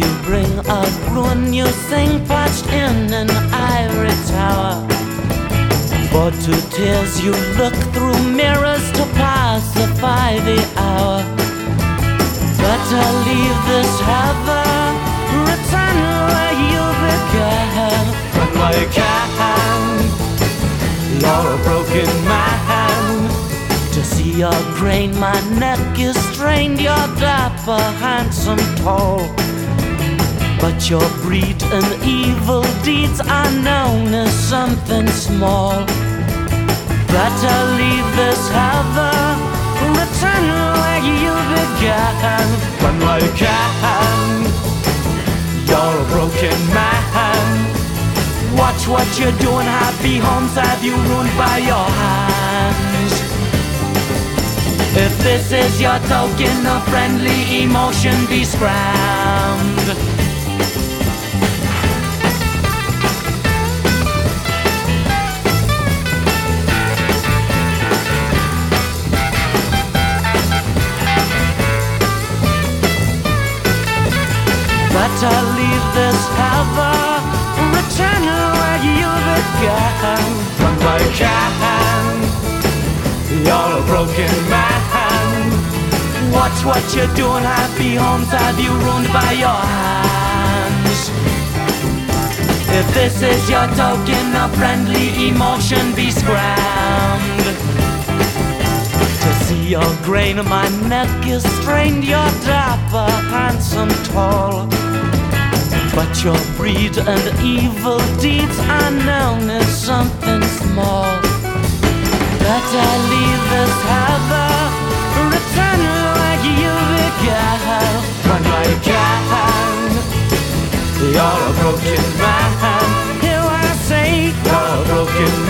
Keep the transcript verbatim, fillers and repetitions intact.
You bring a ruin, you sing perched in an ivory tower. For to tears you look through mirrors to pacify the hour. Better leave this heaven, return where you began. Run while you can, you're a broken man. To see your grain, my neck is strained. You're dapper, handsome, tall, but your breed and evil deeds are known as something small. Better leave this heaven, return where you began. Run while you can, you're a broken man. Watch what you're doing, happy homes have you ruined by your hands. If this is your token of friendly emotion, be scrammed. Better leave this heaven, return where you began. Run while you can, you're a broken man. Watch what you're doing, happy homes have you ruined by your hands. If this is your token of friendly emotion, be scrammed. To see your grain, my neck is strained. You're dapper, handsome, tall, but your breed and evil deeds are known as something small. Better leave this heaven, return where you began. Run while you can, you're a broken man. Here I say, you're a broken